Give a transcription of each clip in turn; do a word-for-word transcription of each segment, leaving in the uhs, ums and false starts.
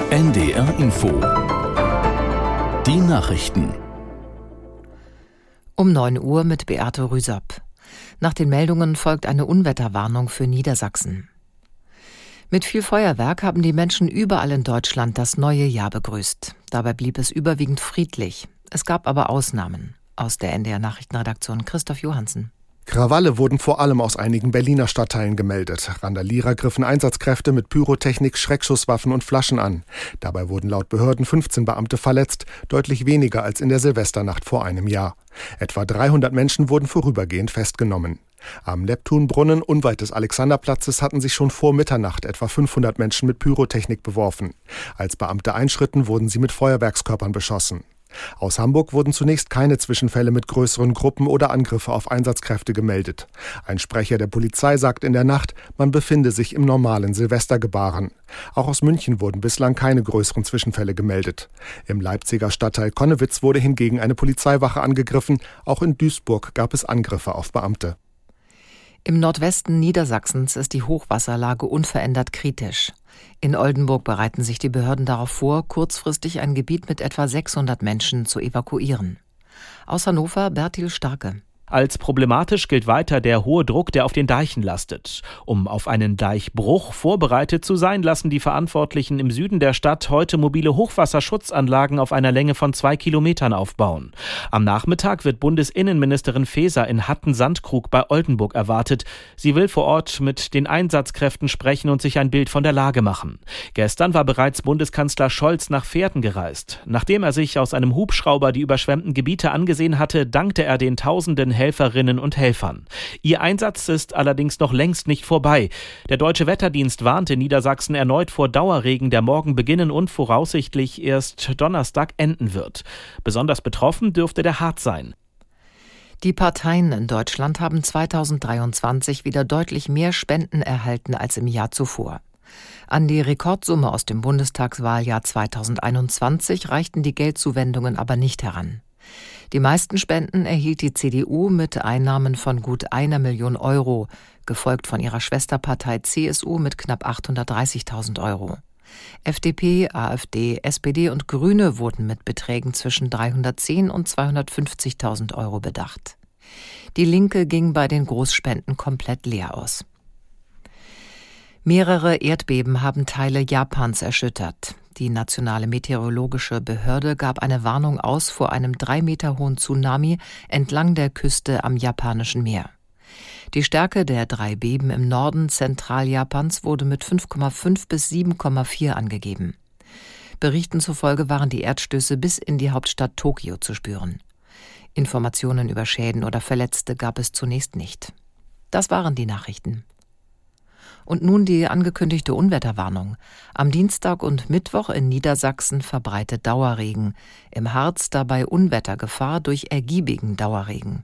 N D R Info. Die Nachrichten. Um neun Uhr mit Beate Rüsop. Nach den Meldungen folgt eine Unwetterwarnung für Niedersachsen. Mit viel Feuerwerk haben die Menschen überall in Deutschland das neue Jahr begrüßt. Dabei blieb es überwiegend friedlich. Es gab aber Ausnahmen. Aus der N D R-Nachrichtenredaktion Christoph Johansen. Krawalle wurden vor allem aus einigen Berliner Stadtteilen gemeldet. Randalierer griffen Einsatzkräfte mit Pyrotechnik, Schreckschusswaffen und Flaschen an. Dabei wurden laut Behörden fünfzehn Beamte verletzt, deutlich weniger als in der Silvesternacht vor einem Jahr. Etwa dreihundert Menschen wurden vorübergehend festgenommen. Am Neptunbrunnen unweit des Alexanderplatzes hatten sich schon vor Mitternacht etwa fünfhundert Menschen mit Pyrotechnik beworfen. Als Beamte einschritten, wurden sie mit Feuerwerkskörpern beschossen. Aus Hamburg wurden zunächst keine Zwischenfälle mit größeren Gruppen oder Angriffe auf Einsatzkräfte gemeldet. Ein Sprecher der Polizei sagt in der Nacht, man befinde sich im normalen Silvestergebaren. Auch aus München wurden bislang keine größeren Zwischenfälle gemeldet. Im Leipziger Stadtteil Connewitz wurde hingegen eine Polizeiwache angegriffen. Auch in Duisburg gab es Angriffe auf Beamte. Im Nordwesten Niedersachsens ist die Hochwasserlage unverändert kritisch. In Oldenburg bereiten sich die Behörden darauf vor, kurzfristig ein Gebiet mit etwa sechshundert Menschen zu evakuieren. Aus Hannover Bertil Starke. Als problematisch gilt weiter der hohe Druck, der auf den Deichen lastet. Um auf einen Deichbruch vorbereitet zu sein, lassen die Verantwortlichen im Süden der Stadt heute mobile Hochwasserschutzanlagen auf einer Länge von zwei Kilometern aufbauen. Am Nachmittag wird Bundesinnenministerin Faeser in Hatten-Sandkrug bei Oldenburg erwartet. Sie will vor Ort mit den Einsatzkräften sprechen und sich ein Bild von der Lage machen. Gestern war bereits Bundeskanzler Scholz nach Pferden gereist. Nachdem er sich aus einem Hubschrauber die überschwemmten Gebiete angesehen hatte, dankte er den Tausenden Helferinnen und Helfern. Ihr Einsatz ist allerdings noch längst nicht vorbei. Der Deutsche Wetterdienst warnt in Niedersachsen erneut vor Dauerregen, der morgen beginnen und voraussichtlich erst Donnerstag enden wird. Besonders betroffen dürfte der Harz sein. Die Parteien in Deutschland haben zweitausenddreiundzwanzig wieder deutlich mehr Spenden erhalten als im Jahr zuvor. An die Rekordsumme aus dem Bundestagswahljahr zweitausendeinundzwanzig reichten die Geldzuwendungen aber nicht heran. Die meisten Spenden erhielt die C D U mit Einnahmen von gut einer Million Euro, gefolgt von ihrer Schwesterpartei C S U mit knapp achthundertdreißigtausend Euro. F D P, AfD, S P D und Grüne wurden mit Beträgen zwischen dreihundertzehn und zweihundertfünfzigtausend Euro bedacht. Die Linke ging bei den Großspenden komplett leer aus. Mehrere Erdbeben haben Teile Japans erschüttert. Die nationale meteorologische Behörde gab eine Warnung aus vor einem drei Meter hohen Tsunami entlang der Küste am Japanischen Meer. Die Stärke der drei Beben im Norden Zentraljapans wurde mit fünf Komma fünf bis sieben Komma vier angegeben. Berichten zufolge waren die Erdstöße bis in die Hauptstadt Tokio zu spüren. Informationen über Schäden oder Verletzte gab es zunächst nicht. Das waren die Nachrichten. Und nun die angekündigte Unwetterwarnung. Am Dienstag und Mittwoch in Niedersachsen verbreitet Dauerregen. Im Harz dabei Unwettergefahr durch ergiebigen Dauerregen.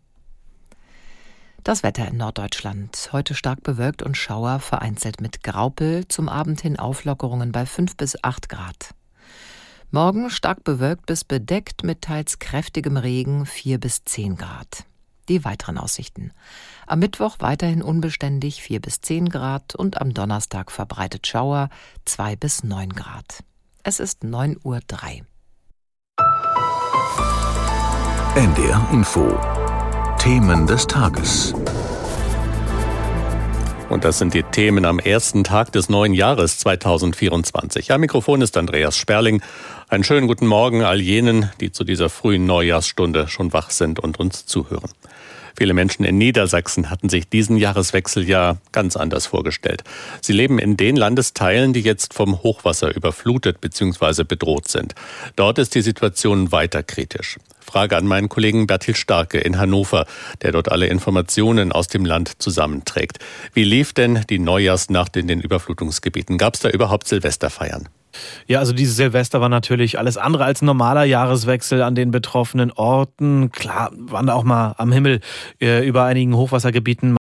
Das Wetter in Norddeutschland. Heute stark bewölkt und Schauer, vereinzelt mit Graupel. Zum Abend hin Auflockerungen bei fünf bis acht Grad. Morgen stark bewölkt bis bedeckt mit teils kräftigem Regen, vier bis zehn Grad. Die weiteren Aussichten. Am Mittwoch weiterhin unbeständig vier bis zehn Grad und am Donnerstag verbreitet Schauer zwei bis neun Grad. Es ist neun Uhr drei. N D R Info. Themen des Tages. Und das sind die Themen am ersten Tag des neuen Jahres zweitausendvierundzwanzig. Am Mikrofon ist Andreas Sperling. Einen schönen guten Morgen all jenen, die zu dieser frühen Neujahrsstunde schon wach sind und uns zuhören. Viele Menschen in Niedersachsen hatten sich diesen Jahreswechsel ja ganz anders vorgestellt. Sie leben in den Landesteilen, die jetzt vom Hochwasser überflutet bzw. bedroht sind. Dort ist die Situation weiter kritisch. Frage an meinen Kollegen Bertil Starke in Hannover, der dort alle Informationen aus dem Land zusammenträgt. Wie lief denn die Neujahrsnacht in den Überflutungsgebieten? Gab es da überhaupt Silvesterfeiern? Ja, also dieses Silvester war natürlich alles andere als ein normaler Jahreswechsel an den betroffenen Orten. Klar waren da auch mal am Himmel äh, über einigen Hochwassergebieten